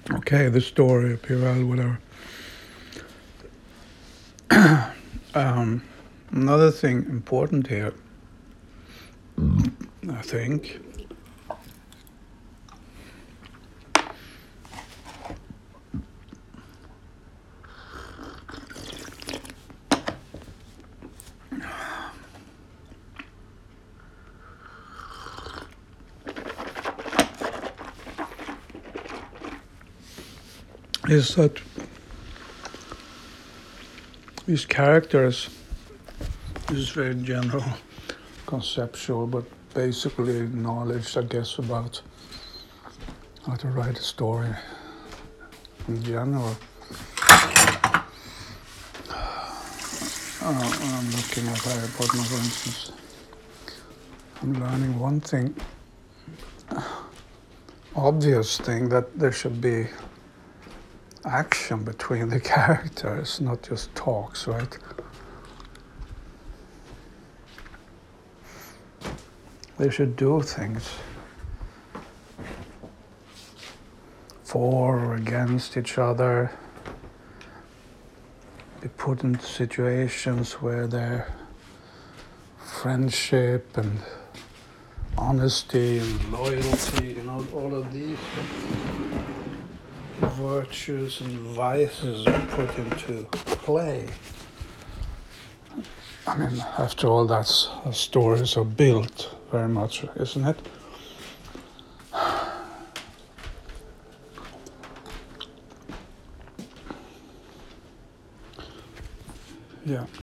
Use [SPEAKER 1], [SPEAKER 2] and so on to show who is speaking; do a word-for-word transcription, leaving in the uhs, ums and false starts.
[SPEAKER 1] Okay, the story, Pirel, whatever. um, another thing important here, I think, is that these characters, this is very general, conceptual, but basically knowledge, I guess, about how to write a story in general. Uh, I'm looking at Harry Potter, for instance. I'm learning one thing, obvious thing, that there should be action between the characters, not just talks, right? They should do things for or against each other, be put in situations where their friendship and honesty and loyalty, you know, all of these virtues and vices are put into play. I mean, after all, that's how stories are built, very much, isn't it? Yeah.